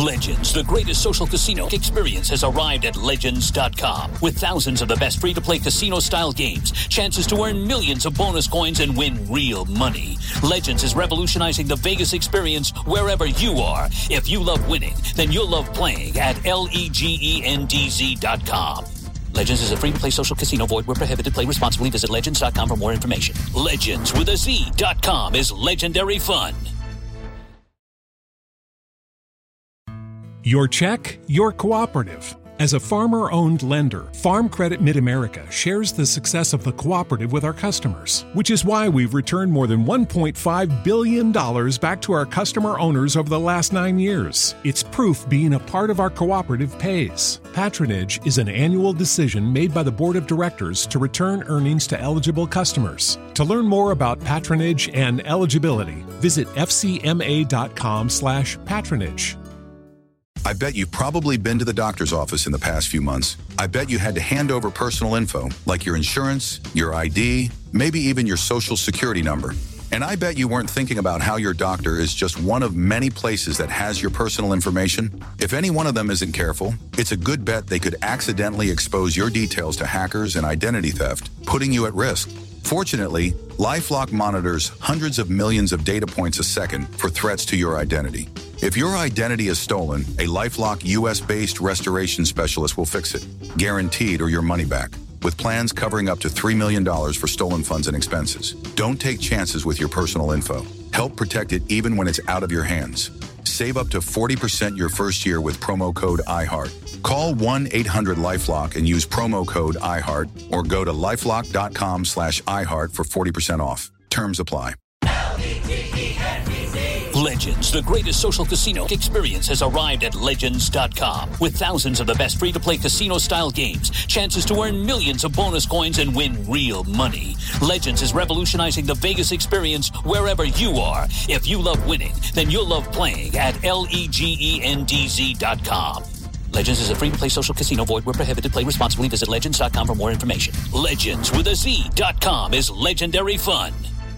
Legends, the greatest social casino experience, has arrived at Legends.com. With thousands of the best free-to-play casino-style games, chances to earn millions of bonus coins and win real money. Legends is revolutionizing the Vegas experience wherever you are. If you love winning, then you'll love playing at LEGENDZ.com. Legends is a free-to-play social casino. Void where prohibited. Play responsibly. Visit Legends.com for more information. Legends with a Z.com is legendary fun. Your check, your cooperative. As a farmer-owned lender, Farm Credit Mid-America shares the success of the cooperative with our customers, which is why we've returned more than $1.5 billion back to our customer owners over the last 9 years. It's proof being a part of our cooperative pays. Patronage is an annual decision made by the Board of Directors to return earnings to eligible customers. To learn more about patronage and eligibility, visit fcma.com/patronage. I bet you've probably been to the doctor's office in the past few months. I bet you had to hand over personal info, like your insurance, your ID, maybe even your social security number. And I bet you weren't thinking about how your doctor is just one of many places that has your personal information. If any one of them isn't careful, it's a good bet they could accidentally expose your details to hackers and identity theft, putting you at risk. Fortunately, LifeLock monitors hundreds of millions of data points a second for threats to your identity. If your identity is stolen, a LifeLock US-based restoration specialist will fix it, guaranteed or your money back, with plans covering up to $3 million for stolen funds and expenses. Don't take chances with your personal info. Help protect it even when it's out of your hands. Save up to 40% your first year with promo code IHEART. Call 1-800-LifeLock and use promo code IHEART, or go to lifelock.com/iHeart for 40% off. Terms apply. Legends, the greatest social casino experience, has arrived at Legends.com. With thousands of the best free-to-play casino-style games, chances to earn millions of bonus coins and win real money. Legends is revolutionizing the Vegas experience wherever you are. If you love winning, then you'll love playing at LEGENDZ.com. Legends is a free-to-play social casino. Void where prohibited. Play responsibly. Visit Legends.com for more information. Legends with a Z.com is legendary fun.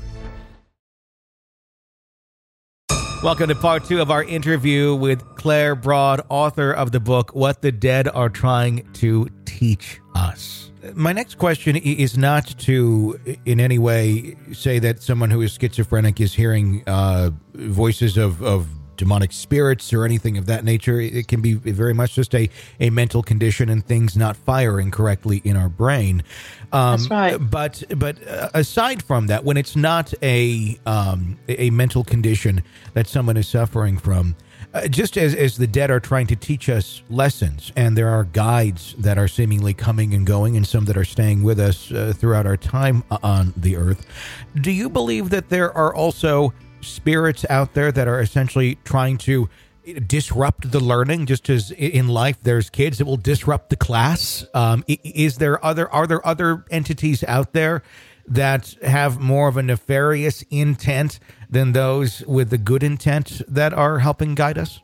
Welcome to part 2 of our interview with Claire Broad, author of the book, What the Dead Are Trying to Teach Us. My next question is not to in any way say that someone who is schizophrenic is hearing voices of demonic spirits or anything of that nature. It can be very much just a mental condition and things not firing correctly in our brain. That's right. But aside from that, when it's not a mental condition that someone is suffering from, just as the dead are trying to teach us lessons, and there are guides that are seemingly coming and going, and some that are staying with us throughout our time on the earth, do you believe that there are also spirits out there that are essentially trying to disrupt the learning, just as in life there's kids that will disrupt the class? Are there other entities out there that have more of a nefarious intent than those with the good intent that are helping guide us?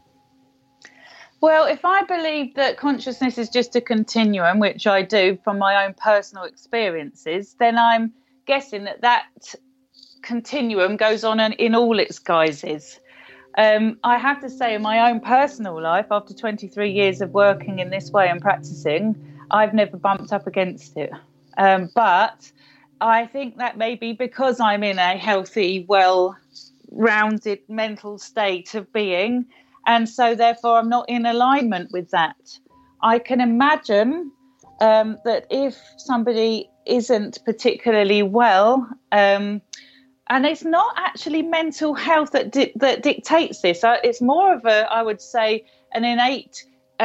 Well, if I believe that consciousness is just a continuum, which I do from my own personal experiences, then I'm guessing that continuum goes on in all its guises. I have to say, in my own personal life, after 23 years of working in this way and practicing, I've never bumped up against it. But I think that may be because I'm in a healthy, well-rounded mental state of being, and so therefore I'm not in alignment with that. I can imagine that if somebody isn't particularly well, and it's not actually mental health that dictates this. It's more of I would say, an innate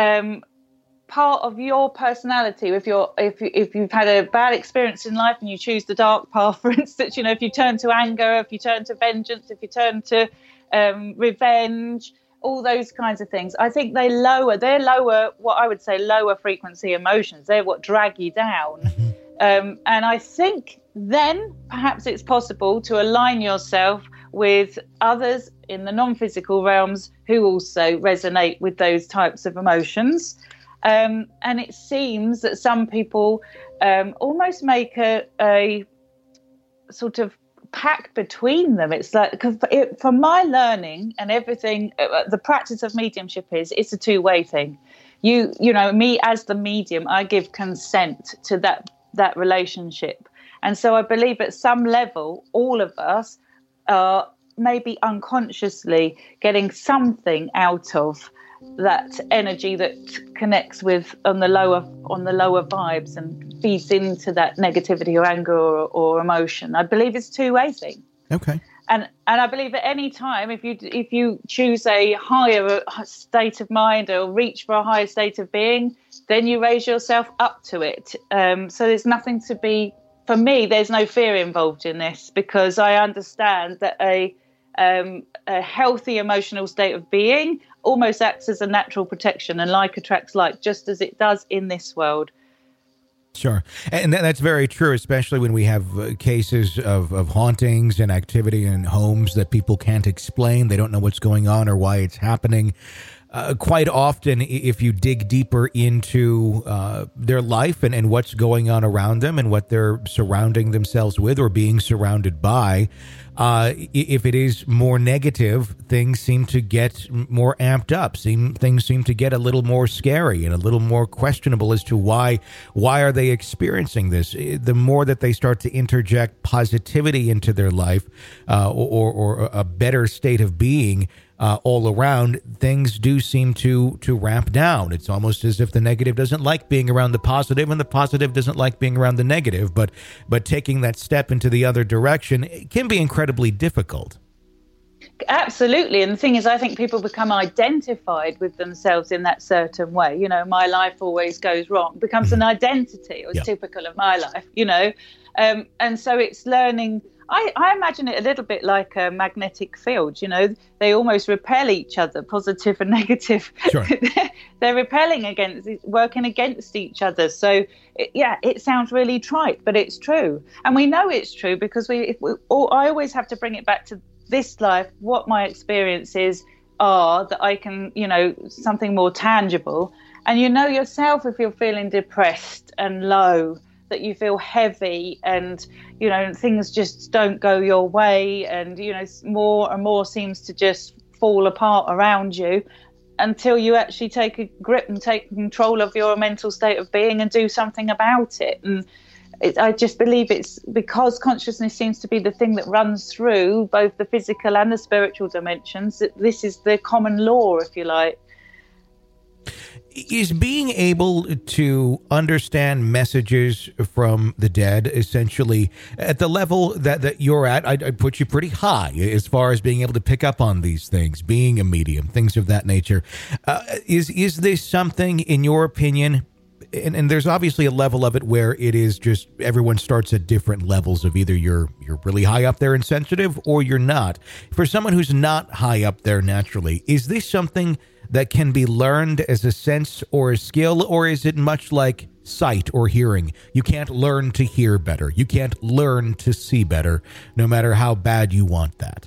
part of your personality. If you've had a bad experience in life and you choose the dark path, for instance, if you turn to anger, if you turn to vengeance, if you turn to revenge, all those kinds of things, I think they're lower, what I would say, lower frequency emotions. They're what drag you down. And I think then perhaps it's possible to align yourself with others in the non-physical realms who also resonate with those types of emotions. And it seems that some people almost make a sort of pact between them. It's like, because from my learning and everything, the practice of mediumship it's a two-way thing. You know, me as the medium, I give consent to that relationship. And so I believe at some level, all of us are maybe unconsciously getting something out of that energy that connects with on the lower vibes and feeds into that negativity or anger or emotion. I believe it's a two-way thing. Okay. And I believe at any time, if you choose a higher state of mind or reach for a higher state of being, then you raise yourself up to it. So there's nothing to be, for me, there's no fear involved in this, because I understand that a healthy emotional state of being almost acts as a natural protection, and like attracts like, just as it does in this world. Sure. And that's very true, especially when we have cases of hauntings and activity in homes that people can't explain. They don't know what's going on or why it's happening. Quite often, if you dig deeper into their life and what's going on around them and what they're surrounding themselves with or being surrounded by, if it is more negative, things seem to get more amped up. Things seem to get a little more scary and a little more questionable as to why are they experiencing this. The more that they start to interject positivity into their life or a better state of being, all around, things do seem to ramp down. It's almost as if the negative doesn't like being around the positive and the positive doesn't like being around the negative. But taking that step into the other direction, it can be incredibly difficult. Absolutely. And the thing is, I think people become identified with themselves in that certain way. You know, my life always goes wrong, becomes an identity. It was typical of my life, you know. And so it's learning. I imagine it a little bit like a magnetic field, you know, they almost repel each other, positive and negative. Sure. They're repelling working against each other. So, it sounds really trite, but it's true. And we know it's true because I always have to bring it back to this life, what my experiences are, that I can, you know, something more tangible. And you know yourself, if you're feeling depressed and low, that you feel heavy and, you know, things just don't go your way, and, you know, more and more seems to just fall apart around you until you actually take a grip and take control of your mental state of being and do something about it. And I just believe it's because consciousness seems to be the thing that runs through both the physical and the spiritual dimensions, that this is the common law, if you like. Is being able to understand messages from the dead essentially at the level that you're at? I'd put you pretty high as far as being able to pick up on these things, being a medium, things of that nature. Is this something, in your opinion, and there's obviously a level of it where it is just everyone starts at different levels of either you're really high up there and sensitive or you're not. For someone who's not high up there naturally, is this something that can be learned as a sense or a skill, or is it much like sight or hearing? You can't learn to hear better. You can't learn to see better, no matter how bad you want that.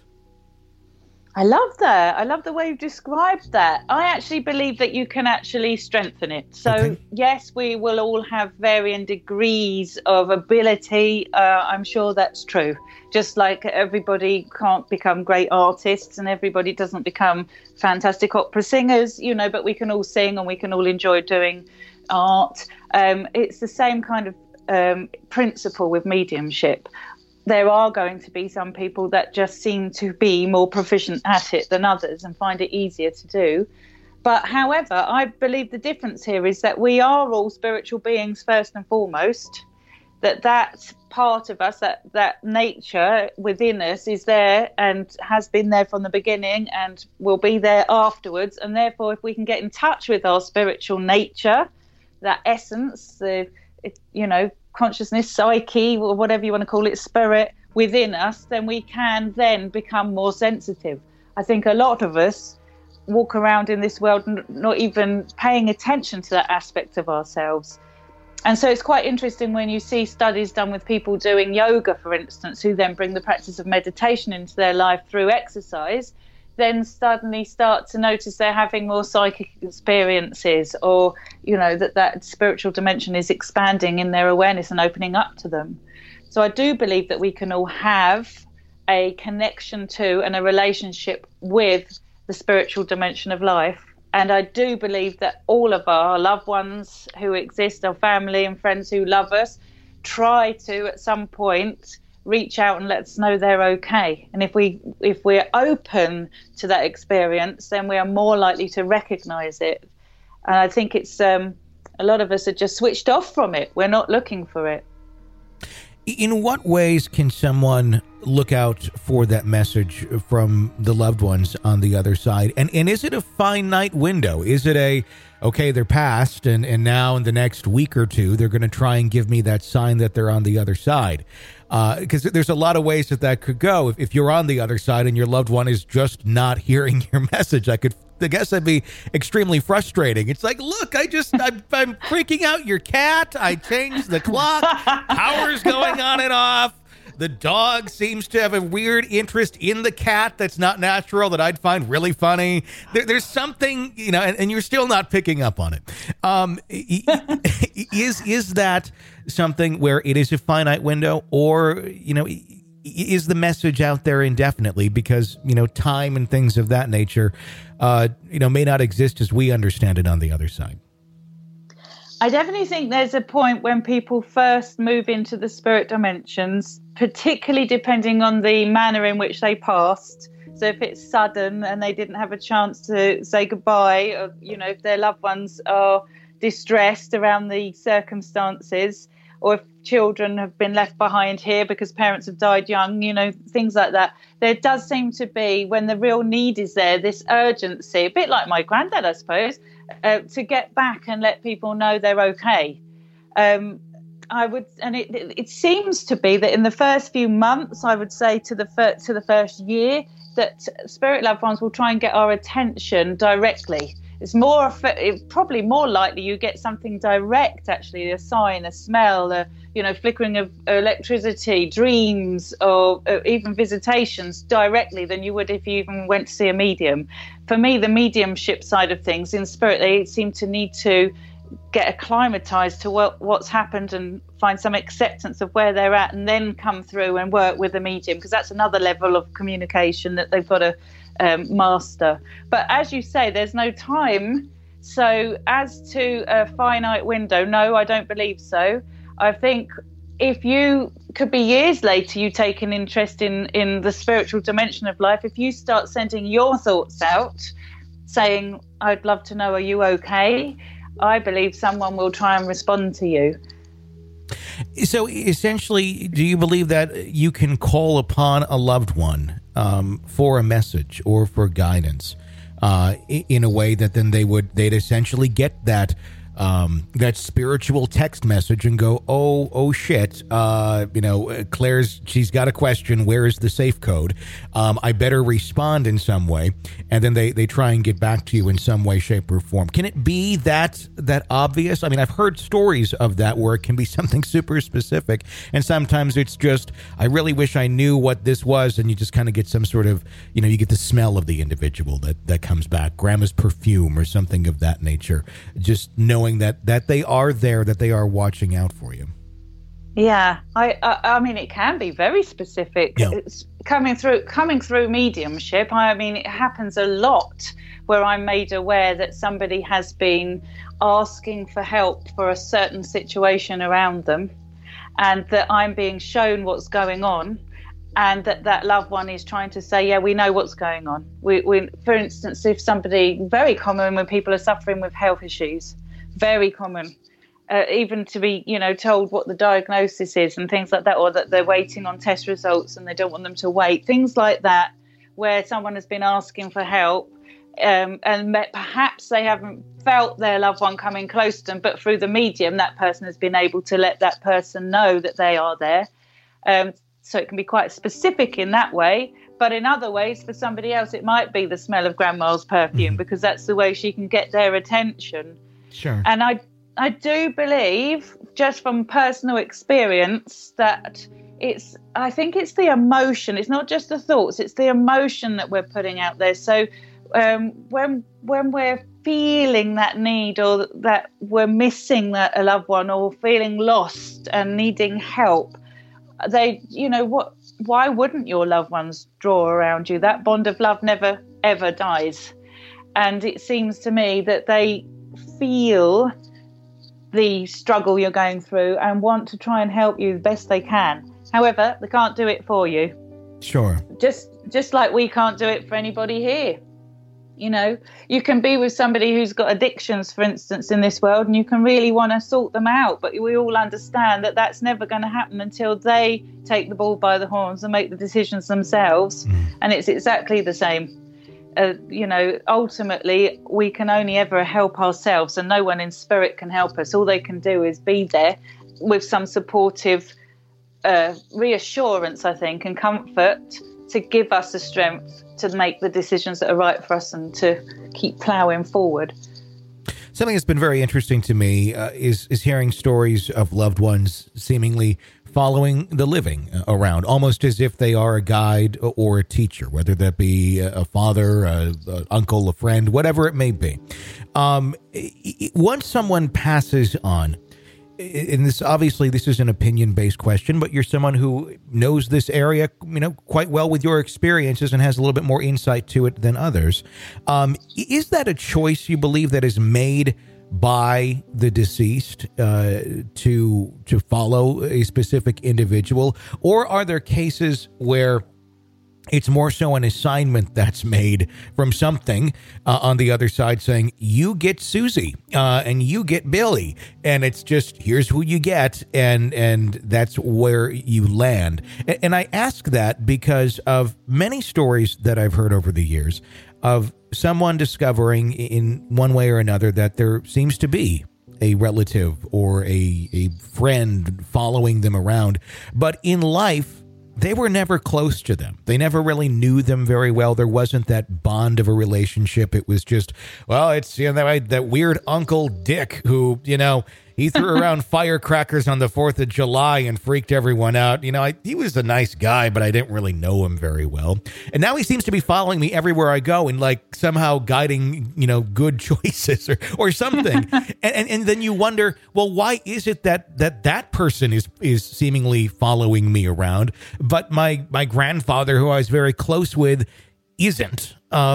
I love that. I love the way you described that. I actually believe that you can actually strengthen it. So, Yes, we will all have varying degrees of ability. I'm sure that's true. Just like everybody can't become great artists and everybody doesn't become fantastic opera singers, you know, but we can all sing and we can all enjoy doing art. It's the same kind of principle with mediumship. There are going to be some people that just seem to be more proficient at it than others and find it easier to do. But however, I believe the difference here is that we are all spiritual beings first and foremost, that part of us, that nature within us is there and has been there from the beginning and will be there afterwards. And therefore, if we can get in touch with our spiritual nature, that essence, consciousness, psyche, or whatever you want to call it, spirit within us, then we can then become more sensitive. I think a lot of us walk around in this world not even paying attention to that aspect of ourselves. And so it's quite interesting when you see studies done with people doing yoga, for instance, who then bring the practice of meditation into their life through exercise, then suddenly start to notice they're having more psychic experiences, or, you know, that spiritual dimension is expanding in their awareness and opening up to them. So I do believe that we can all have a connection to and a relationship with the spiritual dimension of life. And I do believe that all of our loved ones who exist, our family and friends who love us, try to at some point reach out and let us know they're okay. And if we're open to that experience, then we are more likely to recognize it. And I think it's a lot of us are just switched off from it. We're not looking for it. In what ways can someone look out for that message from the loved ones on the other side? And is it a finite window? Is it okay, they're past, and now in the next week or two, they're going to try and give me that sign that they're on the other side? Because there's a lot of ways that could go. If you're on the other side and your loved one is just not hearing your message, I guess that'd be extremely frustrating. It's like, look, I'm freaking out your cat. I changed the clock. Power's going on and off. The dog seems to have a weird interest in the cat that's not natural that I'd find really funny. There's something, and you're still not picking up on it. Is that something where it is a finite window, or, is the message out there indefinitely because, time and things of that nature, may not exist as we understand it on the other side? I definitely think there's a point when people first move into the spirit dimensions, particularly depending on the manner in which they passed. So if it's sudden and they didn't have a chance to say goodbye, or, if their loved ones are distressed around the circumstances, or if children have been left behind here because parents have died young, things like that. There does seem to be, when the real need is there, this urgency, a bit like my granddad, I suppose, to get back and let people know they're okay. It seems to be that in the first few months, I would say to the first year, that spirit loved ones will try and get our attention directly. It's probably more likely you get something direct, actually, a sign, a smell, flickering of electricity, dreams, or even visitations directly than you would if you even went to see a medium. For me, the mediumship side of things in spirit, they seem to need to get acclimatized to what's happened and find some acceptance of where they're at, and then come through and work with the medium, because that's another level of communication that they've got to master. But as you say, there's no time. So as to a finite window, no, I don't believe so. I think if you could be years later, you take an interest in the spiritual dimension of life, if you start sending your thoughts out saying, I'd love to know, are you okay? I believe someone will try and respond to you. So essentially, do you believe that you can call upon a loved one for a message or for guidance in a way that then they'd essentially get that spiritual text message and go, oh shit, she's got a question. Where is the safe code? I better respond in some way. And then they try and get back to you in some way, shape, or form. Can it be that obvious? I mean, I've heard stories of that where it can be something super specific. And sometimes it's just, I really wish I knew what this was. And you just kind of get some sort of, you get the smell of the individual that comes back, grandma's perfume or something of that nature. Just knowing that they are there, that they are watching out for you. Yeah, I mean, it can be very specific. Yeah. It's coming through mediumship. I mean, it happens a lot where I'm made aware that somebody has been asking for help for a certain situation around them, and that I'm being shown what's going on, and that loved one is trying to say, yeah, we know what's going on. We for instance, if somebody, very common when people are suffering with health issues, very common, even to be, told what the diagnosis is and things like that, or that they're waiting on test results and they don't want them to wait. Things like that, where someone has been asking for help, and perhaps they haven't felt their loved one coming close to them, but through the medium, that person has been able to let that person know that they are there. So it can be quite specific in that way. But in other ways, for somebody else, it might be the smell of grandma's perfume, because that's the way she can get their attention. Sure. And I do believe, just from personal experience, that I think it's the emotion. It's not just the thoughts, it's the emotion that we're putting out there. So when we're feeling that need, or that we're missing a loved one, or feeling lost and needing help, why wouldn't your loved ones draw around you? That bond of love never, ever dies. And it seems to me that they feel the struggle you're going through and want to try and help you the best they can. However, they can't do it for you. Sure. Just like we can't do it for anybody here. You know, you can be with somebody who's got addictions, for instance, in this world, and you can really want to sort them out. But we all understand that that's never going to happen until they take the bull by the horns and make the decisions themselves. And it's exactly the same. You know, ultimately, we can only ever help ourselves, and no one in spirit can help us. All they can do is be there with some supportive reassurance, I think, and comfort to give us the strength to make the decisions that are right for us and to keep ploughing forward. Something that's been very interesting to me is hearing stories of loved ones seemingly following the living around, almost as if they are a guide or a teacher, whether that be a father, a uncle, a friend, whatever it may be. Once someone passes on, and this is an opinion-based question, but you're someone who knows this area, quite well with your experiences and has a little bit more insight to it than others. Is that a choice you believe that is made by the deceased to follow a specific individual, or are there cases where it's more so an assignment that's made from something on the other side saying, you get Susie and you get Billy, and it's just, here's who you get, and that's where you land. And I ask that because of many stories that I've heard over the years of someone discovering in one way or another that there seems to be a relative or a friend following them around, but in life, they were never close to them. They never really knew them very well. There wasn't that bond of a relationship. It was just, well, it's that weird Uncle Dick who, he threw around firecrackers on the 4th of July and freaked everyone out. He was a nice guy, but I didn't really know him very well. And now he seems to be following me everywhere I go and somehow guiding, good choices or something. and then you wonder, well, why is it that person is seemingly following me around, but my grandfather, who I was very close with, isn't?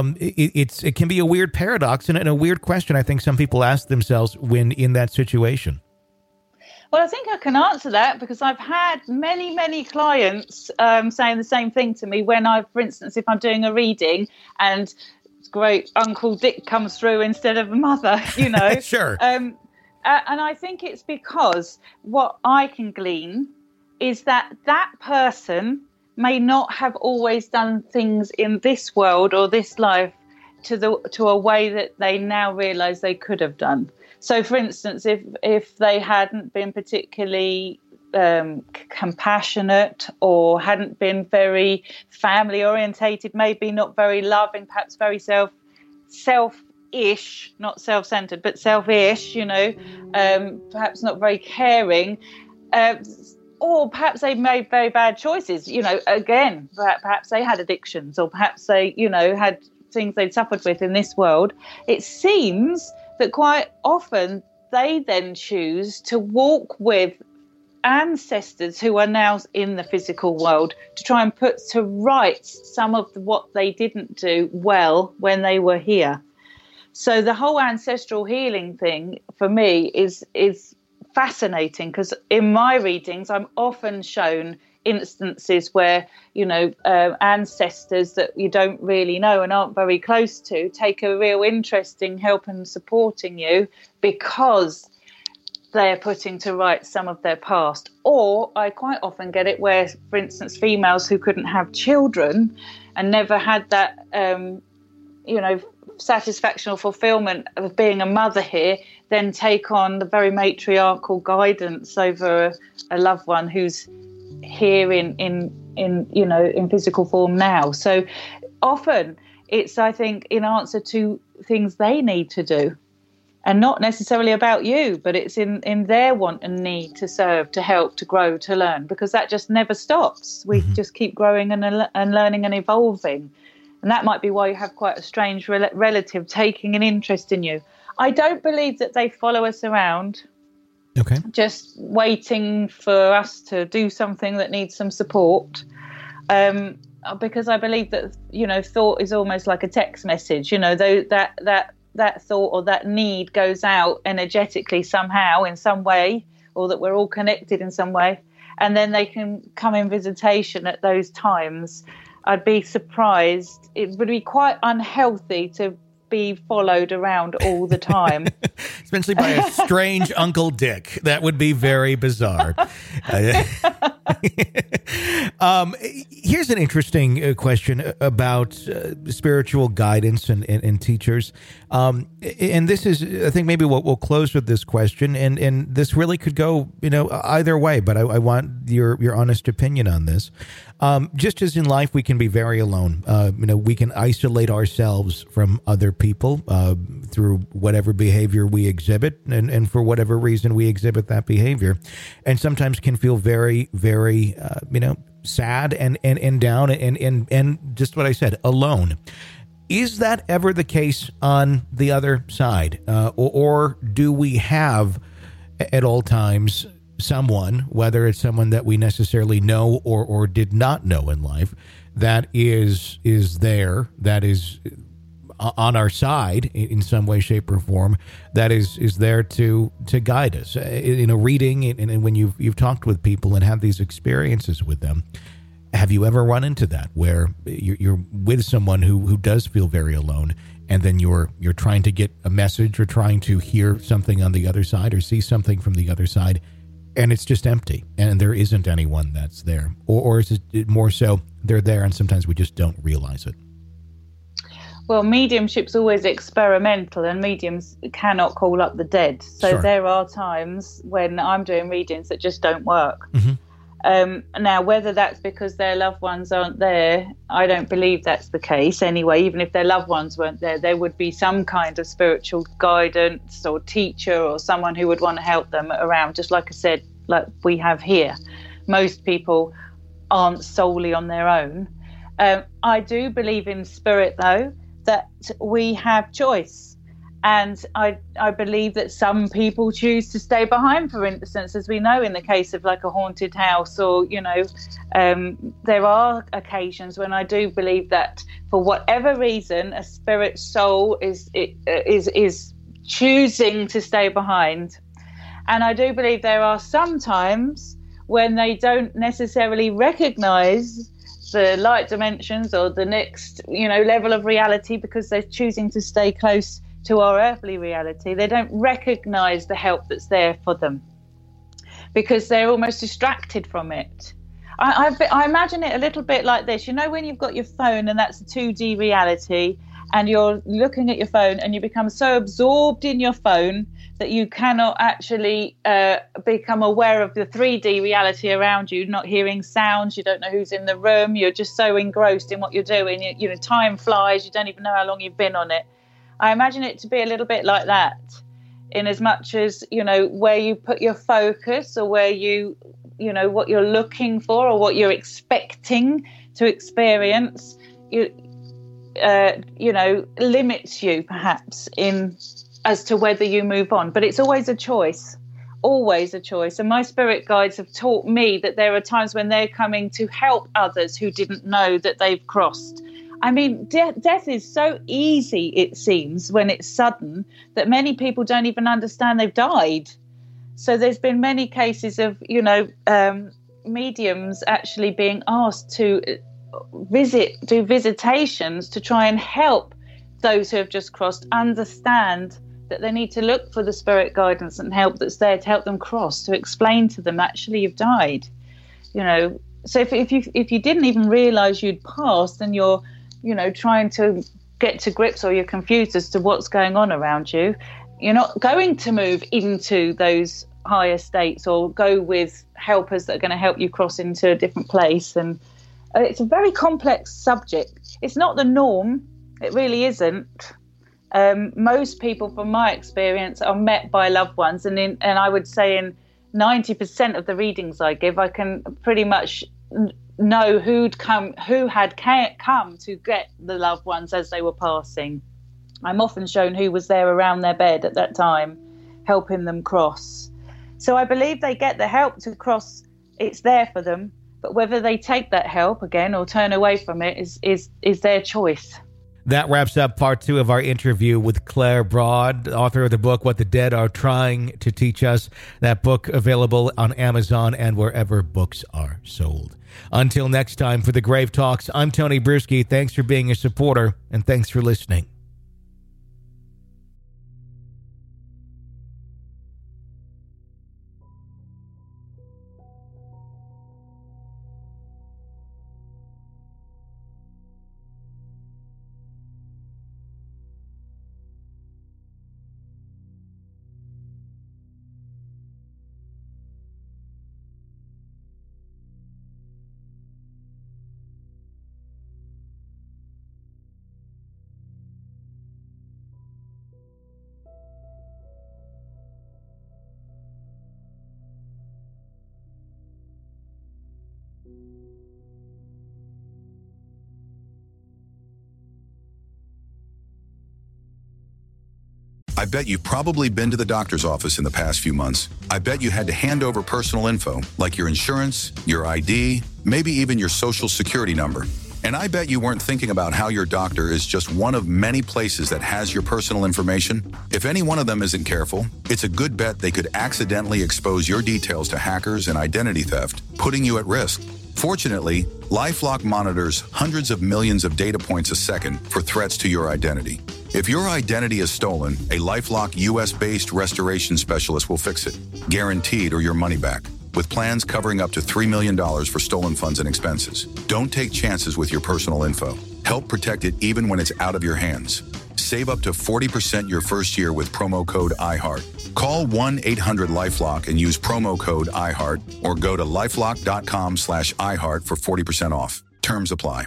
It can be a weird paradox and a weird question I think some people ask themselves when in that situation. Well, I think I can answer that because I've had many, many clients saying the same thing to me when for instance, if I'm doing a reading and great Uncle Dick comes through instead of a mother, Sure. And I think it's because what I can glean is that person may not have always done things in this world or this life to a way that they now realize they could have done. So, for instance, if they hadn't been particularly compassionate or hadn't been very family orientated, maybe not very loving, perhaps very selfish, not self-centered, but selfish, perhaps not very caring, or perhaps they made very bad choices, again, perhaps they had addictions, or perhaps they, had things they'd suffered with in this world. It seems that quite often they then choose to walk with ancestors who are now in the physical world to try and put to rights some of what they didn't do well when they were here. So the whole ancestral healing thing for me is fascinating, because in my readings I'm often shown instances where ancestors that you don't really know and aren't very close to take a real interest in helping and supporting you because they're putting to rights some of their past. Or I quite often get it where, for instance, females who couldn't have children and never had that satisfaction or fulfillment of being a mother here, then take on the very matriarchal guidance over a loved one who's here in physical form now. So often it's, I think, in answer to things they need to do, and not necessarily about you, but it's in their want and need to serve, to help, to grow, to learn, because that just never stops. We just keep growing and learning and evolving. And that might be why you have quite a strange relative taking an interest in you. I don't believe that they follow us around, just waiting for us to do something that needs some support. because I believe that, thought is almost like a text message, that thought or that need goes out energetically somehow in some way, or that we're all connected in some way, and then they can come in visitation at those times. I'd be surprised. It would be quite unhealthy to be followed around all the time. Especially by a strange Uncle Dick. That would be very bizarre. Here's an interesting question about spiritual guidance and teachers. And this is, I think maybe we'll close with this question. And this really could go, either way, but I want your honest opinion on this. Just as in life, we can be very alone. We can isolate ourselves from other people through whatever behavior we exhibit, and for whatever reason we exhibit that behavior, and sometimes can feel very, very, sad and down and just what I said, alone. Is that ever the case on the other side, or do we have at all times someone, whether it's someone that we necessarily know or did not know in life, that is there, that is on our side in some way, shape, or form, that is there to guide us in a reading, and when you've talked with people and had these experiences with them? Have you ever run into that where you're with someone who does feel very alone, and then you're trying to get a message or trying to hear something on the other side or see something from the other side, and it's just empty, and there isn't anyone that's there? Or is it more so they're there and sometimes we just don't realize it? Well, mediumship's always experimental, and mediums cannot call up the dead. So Sure. There are times when I'm doing readings that just don't work. Mm-hmm. Now, whether that's because their loved ones aren't there, I don't believe that's the case anyway. Even if their loved ones weren't there, there would be some kind of spiritual guidance or teacher or someone who would want to help them around, just like I said, like we have here. Most people aren't solely on their own. I do believe in spirit, though, that we have choice. And I believe that some people choose to stay behind, for instance, as we know in the case of like a haunted house, or, there are occasions when I do believe that for whatever reason, a spirit soul is choosing to stay behind. And I do believe there are some times when they don't necessarily recognize the light dimensions or the next, level of reality, because they're choosing to stay close to our earthly reality. They don't recognize the help that's there for them because they're almost distracted from it. I imagine it a little bit like this. When you've got your phone and that's a 2D reality, and you're looking at your phone and you become so absorbed in your phone that you cannot actually become aware of the 3D reality around you, not hearing sounds, you don't know who's in the room, you're just so engrossed in what you're doing. Time flies, you don't even know how long you've been on it. I imagine it to be a little bit like that, in as much as, where you put your focus, or where what you're looking for or what you're expecting to experience, limits you perhaps in as to whether you move on. But it's always a choice, always a choice. And my spirit guides have taught me that there are times when they're coming to help others who didn't know that they've crossed. I mean, death is so easy, it seems, when it's sudden, that many people don't even understand they've died. So there's been many cases of, mediums actually being asked to do visitations to try and help those who have just crossed understand that they need to look for the spirit guidance and help that's there to help them cross, to explain to them, actually, you've died. So if you didn't even realize you'd passed, and you're trying to get to grips, or you're confused as to what's going on around you, you're not going to move into those higher states or go with helpers that are going to help you cross into a different place. And it's a very complex subject. It's not the norm. It really isn't. Most people, from my experience, are met by loved ones. And I would say in 90% of the readings I give, I can pretty much know who had come to get the loved ones as they were passing. I'm often shown who was there around their bed at that time, helping them cross. So I believe they get the help to cross. It's there for them. But whether they take that help again or turn away from it is their choice. That wraps up part 2 of our interview with Claire Broad, author of the book, What the Dead Are Trying to Teach Us. That book available on Amazon and wherever books are sold. Until next time, for the Grave Talks, I'm Tony Bruschi. Thanks for being a supporter, and thanks for listening. I bet you've probably been to the doctor's office in the past few months. I bet you had to hand over personal info, like your insurance, your ID, maybe even your social security number. And I bet you weren't thinking about how your doctor is just one of many places that has your personal information. If any one of them isn't careful, it's a good bet they could accidentally expose your details to hackers and identity theft, putting you at risk. Fortunately, LifeLock monitors hundreds of millions of data points a second for threats to your identity. If your identity is stolen, a LifeLock US-based restoration specialist will fix it, guaranteed or your money back, with plans covering up to $3 million for stolen funds and expenses. Don't take chances with your personal info. Help protect it even when it's out of your hands. Save up to 40% your first year with promo code IHEART. Call 1-800-LifeLock and use promo code IHEART, or go to lifelock.com/iHeart for 40% off. Terms apply.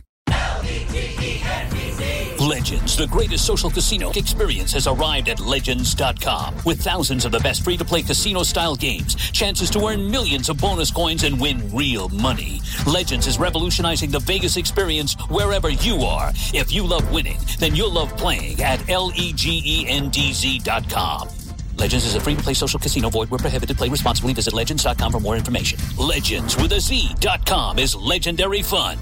Legends, the greatest social casino experience, has arrived at Legends.com. With thousands of the best free-to-play casino-style games, chances to earn millions of bonus coins and win real money. Legends is revolutionizing the Vegas experience wherever you are. If you love winning, then you'll love playing at LEGENDZ.com. Legends is a free-to-play social casino. Void where prohibited. Play responsibly. Visit Legends.com for more information. Legends with a Z.com is legendary fun.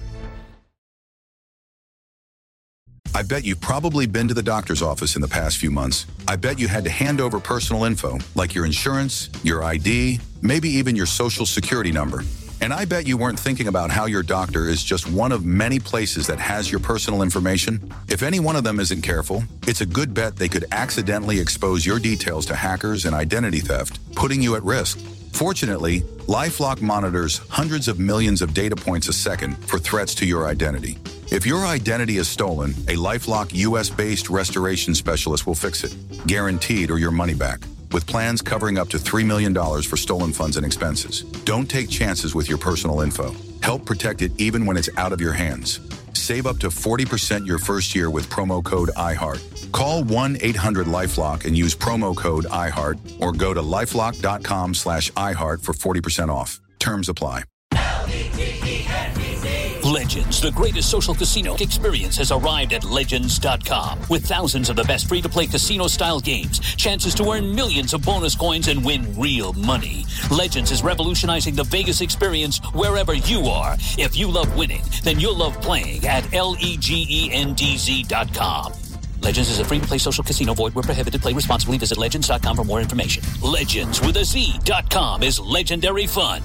I bet you've probably been to the doctor's office in the past few months. I bet you had to hand over personal info, like your insurance, your ID, maybe even your social security number. And I bet you weren't thinking about how your doctor is just one of many places that has your personal information. If any one of them isn't careful, it's a good bet they could accidentally expose your details to hackers and identity theft, putting you at risk. Fortunately, LifeLock monitors hundreds of millions of data points a second for threats to your identity. If your identity is stolen, a LifeLock US-based restoration specialist will fix it, guaranteed or your money back, with plans covering up to $3 million for stolen funds and expenses. Don't take chances with your personal info. Help protect it even when it's out of your hands. Save up to 40% your first year with promo code IHEART. Call 1-800-LifeLock and use promo code IHEART, or go to lifelock.com/iHeart for 40% off. Terms apply. Legends, the greatest social casino experience, has arrived at Legends.com. With thousands of the best free-to-play casino-style games, chances to earn millions of bonus coins and win real money. Legends is revolutionizing the Vegas experience wherever you are. If you love winning, then you'll love playing at LEGENDZ.com. Legends is a free-to-play social casino. Void where prohibited. Play responsibly. Visit Legends.com for more information. Legends with a Z.com is legendary fun.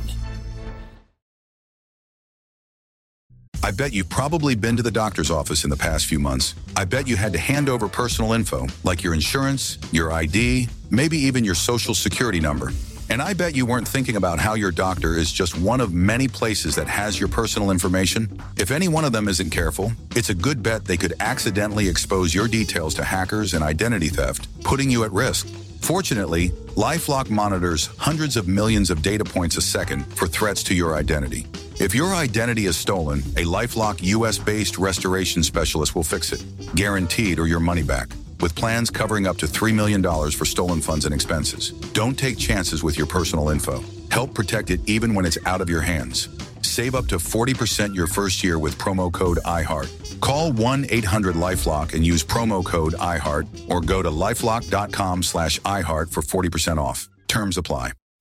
I bet you've probably been to the doctor's office in the past few months. I bet you had to hand over personal info, like your insurance, your ID, maybe even your social security number. And I bet you weren't thinking about how your doctor is just one of many places that has your personal information. If any one of them isn't careful, it's a good bet they could accidentally expose your details to hackers and identity theft, putting you at risk. Fortunately, LifeLock monitors hundreds of millions of data points a second for threats to your identity. If your identity is stolen, a LifeLock US-based restoration specialist will fix it, guaranteed or your money back, with plans covering up to $3 million for stolen funds and expenses. Don't take chances with your personal info. Help protect it even when it's out of your hands. Save up to 40% your first year with promo code IHEART. Call 1-800-LifeLock and use promo code IHEART, or go to lifelock.com/iHeart for 40% off. Terms apply.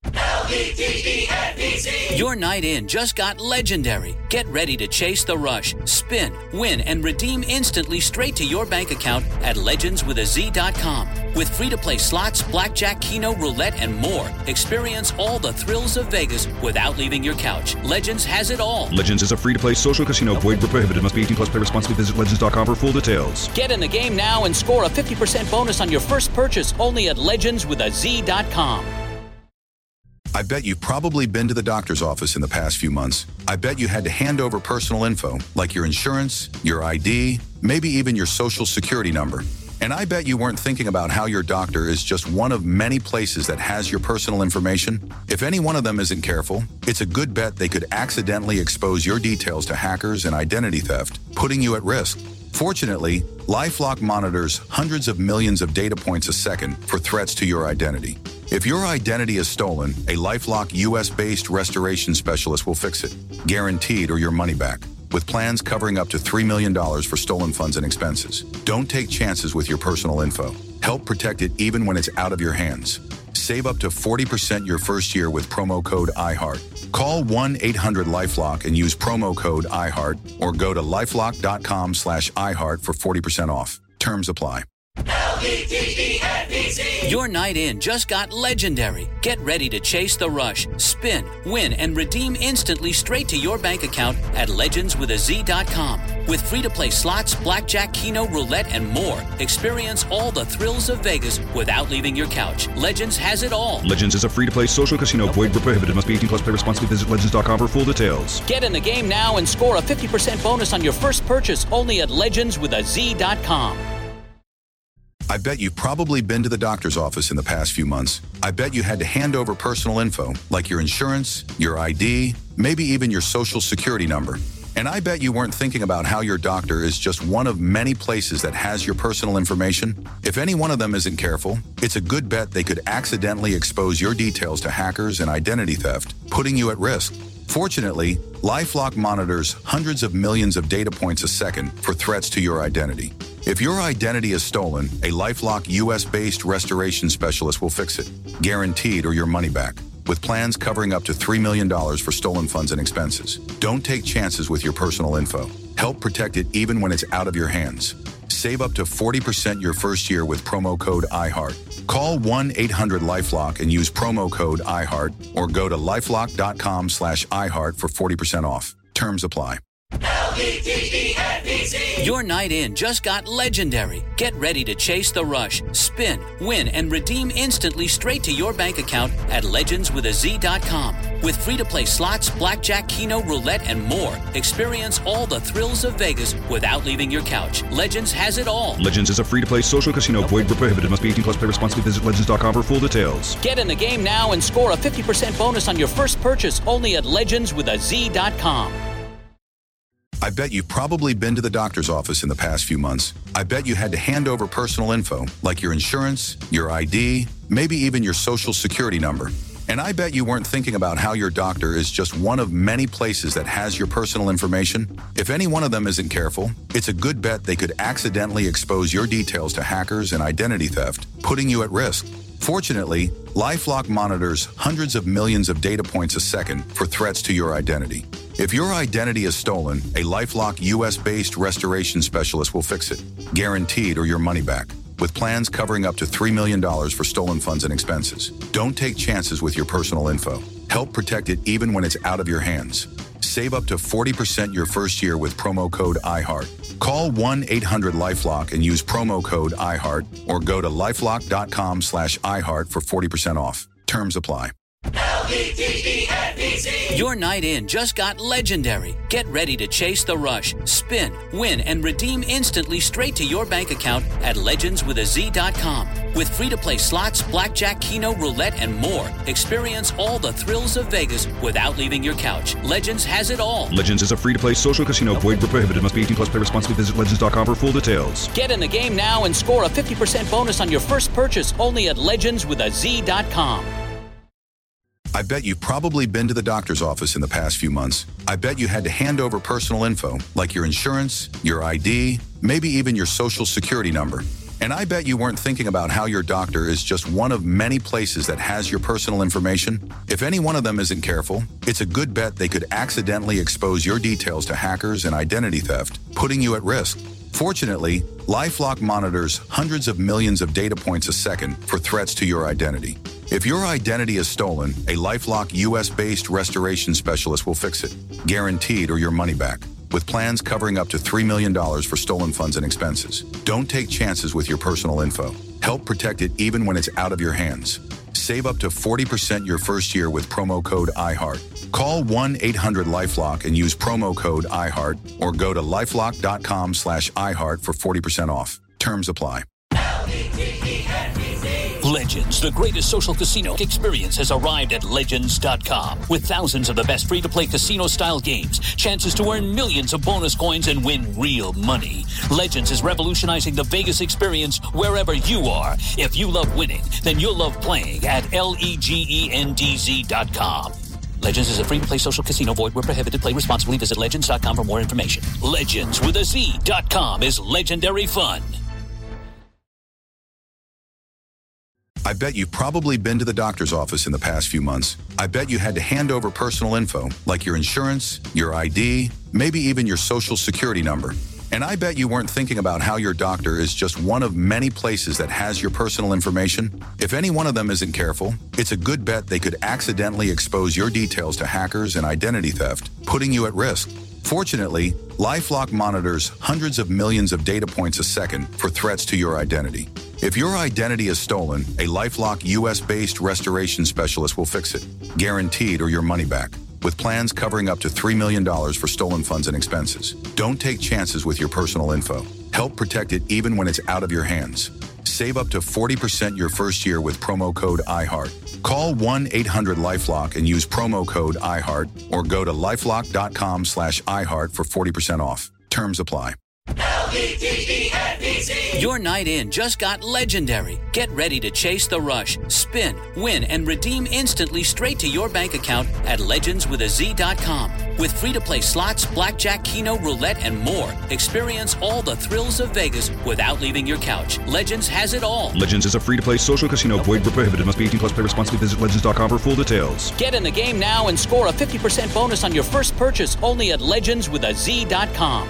LVDENEZ. Your night in just got legendary. Get ready to chase the rush, spin, win, and redeem instantly straight to your bank account at legendswithaz.com. With free-to-play slots, blackjack, keno, roulette, and more, experience all the thrills of Vegas without leaving your couch. Legends has it all. Legends is a free-to-play social casino. Void where prohibited. Must be 18 plus. Play responsibly. Visit legends.com for full details. Get in the game now and score a 50% bonus on your first purchase only at legendswithaz.com. I bet you've probably been to the doctor's office in the past few months. I bet you had to hand over personal info, like your insurance, your ID, maybe even your social security number. And I bet you weren't thinking about how your doctor is just one of many places that has your personal information. If any one of them isn't careful, it's a good bet they could accidentally expose your details to hackers and identity theft, putting you at risk. Fortunately, LifeLock monitors hundreds of millions of data points a second for threats to your identity. If your identity is stolen, a LifeLock US-based restoration specialist will fix it, guaranteed or your money back, with plans covering up to $3 million for stolen funds and expenses. Don't take chances with your personal info. Help protect it even when it's out of your hands. Save up to 40% your first year with promo code iHeart. Call 1-800-LifeLock and use promo code iHeart or go to lifelock.com/iHeart for 40% off. Terms apply. LVDENEZ. Your night in just got legendary. Get ready to chase the rush, spin, win, and redeem instantly straight to your bank account at legendswithaz.com. With free-to-play slots, blackjack, keno, roulette, and more, experience all the thrills of Vegas without leaving your couch. Legends has it all. Legends is a free-to-play social casino. Void where prohibited. Must be 18 plus. Play responsibly. Visit legends.com for full details. Get in the game now and score a 50% bonus on your first purchase only at legendswithaz.com. I bet you've probably been to the doctor's office in the past few months. I bet you had to hand over personal info, like your insurance, your ID, maybe even your social security number. And I bet you weren't thinking about how your doctor is just one of many places that has your personal information. If any one of them isn't careful, it's a good bet they could accidentally expose your details to hackers and identity theft, putting you at risk. Fortunately, LifeLock monitors hundreds of millions of data points a second for threats to your identity. If your identity is stolen, a LifeLock US-based restoration specialist will fix it, guaranteed or your money back, with plans covering up to $3 million for stolen funds and expenses. Don't take chances with your personal info. Help protect it even when it's out of your hands. Save up to 40% your first year with promo code iHeart. Call 1-800-LifeLock and use promo code iHeart or go to lifelock.com/iHeart for 40% off. Terms apply. LVDENEZ. Your night in just got legendary. Get ready to chase the rush, spin, win, and redeem instantly straight to your bank account at legendswithaz.com. With free-to-play slots, blackjack, keno, roulette, and more, experience all the thrills of Vegas without leaving your couch. Legends has it all. Legends is a free-to-play social casino. Void where prohibited. Must be 18 plus. Play responsibly. Visit legends.com for full details. Get in the game now and score a 50% bonus on your first purchase only at legendswithaz.com. I bet you've probably been to the doctor's office in the past few months. I bet you had to hand over personal info, like your insurance, your ID, maybe even your social security number. And I bet you weren't thinking about how your doctor is just one of many places that has your personal information. If any one of them isn't careful, it's a good bet they could accidentally expose your details to hackers and identity theft, putting you at risk. Fortunately, LifeLock monitors hundreds of millions of data points a second for threats to your identity. If your identity is stolen, a LifeLock US-based restoration specialist will fix it, guaranteed or your money back, with plans covering up to $3 million for stolen funds and expenses. Don't take chances with your personal info. Help protect it even when it's out of your hands. Save up to 40% your first year with promo code iHeart. Call 1-800-LifeLock and use promo code iHeart or go to lifelock.com/iHeart for 40% off. Terms apply. LVDENEZ. Your night in just got legendary. Get ready to chase the rush, spin, win, and redeem instantly straight to your bank account at legendswithaz.com. With free-to-play slots, blackjack, keno, roulette, and more, experience all the thrills of Vegas without leaving your couch. Legends has it all. Legends is a free-to-play social casino. Void where prohibited. Must be 18 plus. Play responsibly. Visit legends.com for full details. Get in the game now and score a 50% bonus on your first purchase only at legendswithaz.com. I bet you've probably been to the doctor's office in the past few months. I bet you had to hand over personal info, like your insurance, your ID, maybe even your social security number. And I bet you weren't thinking about how your doctor is just one of many places that has your personal information. If any one of them isn't careful, it's a good bet they could accidentally expose your details to hackers and identity theft, putting you at risk. Fortunately, LifeLock monitors hundreds of millions of data points a second for threats to your identity. If your identity is stolen, a LifeLock US-based restoration specialist will fix it, guaranteed or your money back, with plans covering up to $3 million for stolen funds and expenses. Don't take chances with your personal info. Help protect it even when it's out of your hands. Save up to 40% your first year with promo code iHeart. Call 1-800-LifeLock and use promo code iHeart or go to lifelock.com/iHeart for 40% off. Terms apply. Legends, the greatest social casino experience, has arrived at Legends.com. With thousands of the best free-to-play casino-style games, chances to earn millions of bonus coins and win real money. Legends is revolutionizing the Vegas experience wherever you are. If you love winning, then you'll love playing at LEGENDZ.com. Legends is a free-to-play social casino. Void where prohibited. Play responsibly. Visit Legends.com for more information. Legends with a Z.com is legendary fun. I bet you've probably been to the doctor's office in the past few months. I bet you had to hand over personal info, like your insurance, your ID, maybe even your social security number. And I bet you weren't thinking about how your doctor is just one of many places that has your personal information. If any one of them isn't careful, it's a good bet they could accidentally expose your details to hackers and identity theft, putting you at risk. Fortunately, LifeLock monitors hundreds of millions of data points a second for threats to your identity. If your identity is stolen, a LifeLock US-based restoration specialist will fix it, guaranteed or your money back, with plans covering up to $3 million for stolen funds and expenses. Don't take chances with your personal info. Help protect it even when it's out of your hands. Save up to 40% your first year with promo code iHeart. Call 1-800-LifeLock and use promo code iHeart or go to lifelock.com/iHeart for 40% off. Terms apply. LEGENDZ. Your night in just got legendary. Get ready to chase the rush, spin, win, and redeem instantly straight to your bank account at legendswithaz.com. With free-to-play slots, blackjack, keno, roulette, and more. Experience all the thrills of Vegas without leaving your couch. Legends has it all. Legends is a free-to-play social casino. Void where prohibited. Must be 18 plus. Play responsibly. Visit legends.com for full details. Get in the game now and score a 50% bonus on your first purchase only at legendswithaz.com.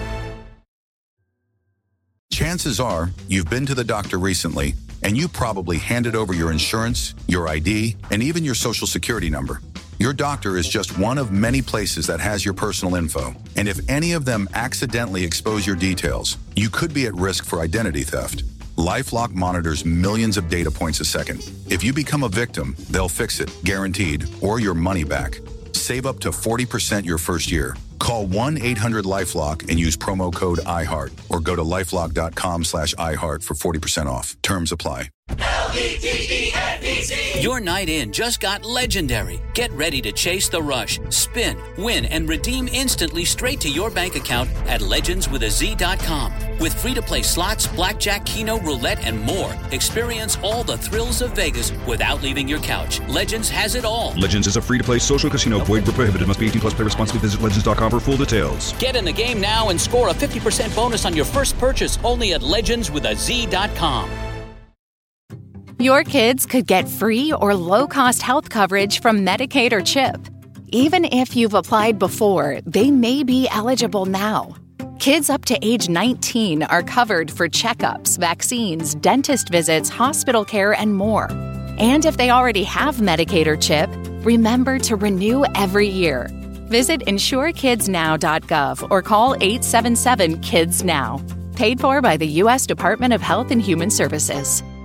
Chances are you've been to the doctor recently and you probably handed over your insurance, your ID, and even your social security number. Your doctor is just one of many places that has your personal info. And if any of them accidentally expose your details, you could be at risk for identity theft. LifeLock monitors millions of data points a second. If you become a victim, they'll fix it, guaranteed, or your money back. Save up to 40% your first year. Call 1-800-LifeLock and use promo code iHeart or go to lifelock.com/iHeart for 40% off. Terms apply. LEGENDZ. Your night in just got legendary. Get ready to chase the rush, spin, win, and redeem instantly straight to your bank account at legendswithaz.com. With free-to-play slots, blackjack, keno, roulette, and more. Experience all the thrills of Vegas without leaving your couch. Legends has it all. Legends is a free-to-play social casino. Void where prohibited. Must be 18 plus. Play responsibly. Visit legends.com for full details. Get in the game now and score a 50% bonus on your first purchase only at legendswithaz.com. Your kids could get free or low-cost health coverage from Medicaid or CHIP. Even if you've applied before, they may be eligible now. Kids up to age 19 are covered for checkups, vaccines, dentist visits, hospital care, and more. And if they already have Medicaid or CHIP, remember to renew every year. Visit insurekidsnow.gov or call 877-KIDS-NOW. Paid for by the U.S. Department of Health and Human Services.